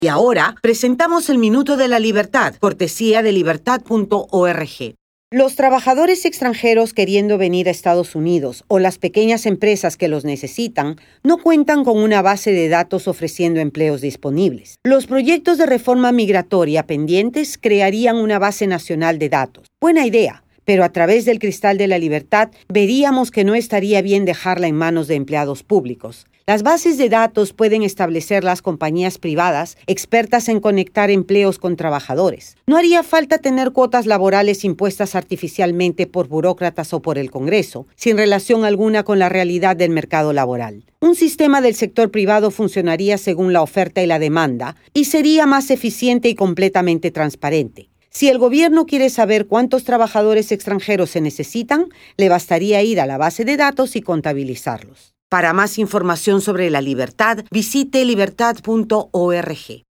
Y ahora presentamos el Minuto de la Libertad, cortesía de libertad.org. Los trabajadores extranjeros queriendo venir a Estados Unidos o las pequeñas empresas que los necesitan no cuentan con una base de datos ofreciendo empleos disponibles. Los proyectos de reforma migratoria pendientes crearían una base nacional de datos. Buena idea, pero a través del cristal de la libertad veríamos que no estaría bien dejarla en manos de empleados públicos. Las bases de datos pueden establecer las compañías privadas expertas en conectar empleos con trabajadores. No haría falta tener cuotas laborales impuestas artificialmente por burócratas o por el Congreso, sin relación alguna con la realidad del mercado laboral. Un sistema del sector privado funcionaría según la oferta y la demanda y sería más eficiente y completamente transparente. Si el gobierno quiere saber cuántos trabajadores extranjeros se necesitan, le bastaría ir a la base de datos y contabilizarlos. Para más información sobre la libertad, visite libertad.org.